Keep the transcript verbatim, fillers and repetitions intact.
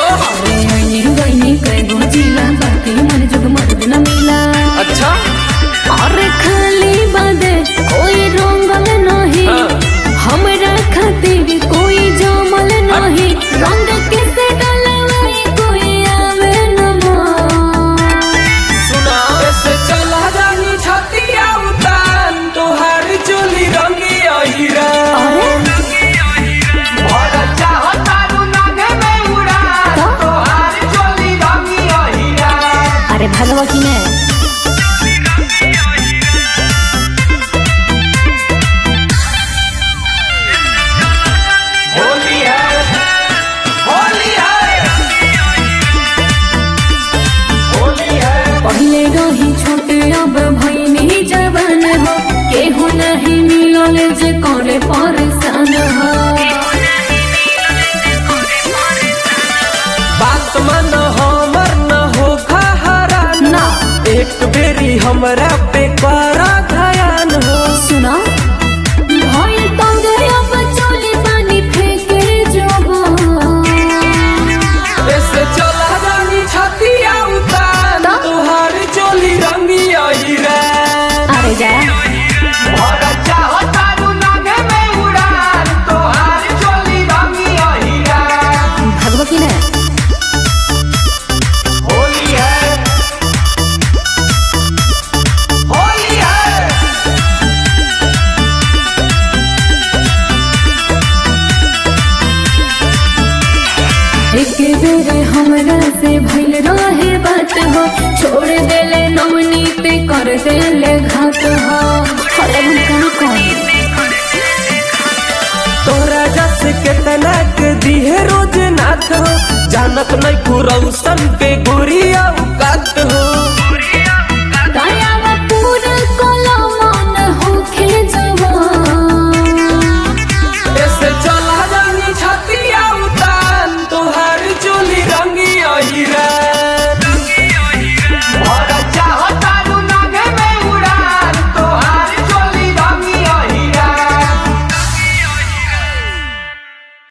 अच्छा और खाली बादे कोई रंगल नहीं हमरा खातिर कोई जमल नहीं रंग कैसे डलवाई कोई आवे न सुना ऐसे चला जानी छतिया उतान तोहार चोली रंगी अहिरा भरा चाहता रू नागे में उड़ा तोहार चोली रंगी अहिरा। अरे भगवा की ने पहले रही छोटे अब भईनी जवान हो केहू नहीं मिलल जे करे परेशान हो बात मन हमर न हो खहरा ना एक बेरी हमरा पे करा ध्यान हो। सुना भई तंगे अब चली पानी फेंके जोबो ऐसे चला जानी छतिया उतान तोहार चोली रंगी अहिरा। अरे जा भरा चाहता रू नागे में उड़ान तोहार चोली रंगी अहिरा। भगवा की ने होली है होली है एक बेर हमरा से भइल रहे बात हो छोड़ देले नवनीत कर देले घात हो अरे हम का करी तोरा जस केतना के दिहे रोज नाथ हो जानत नहीं खुरौसन पे गुरिया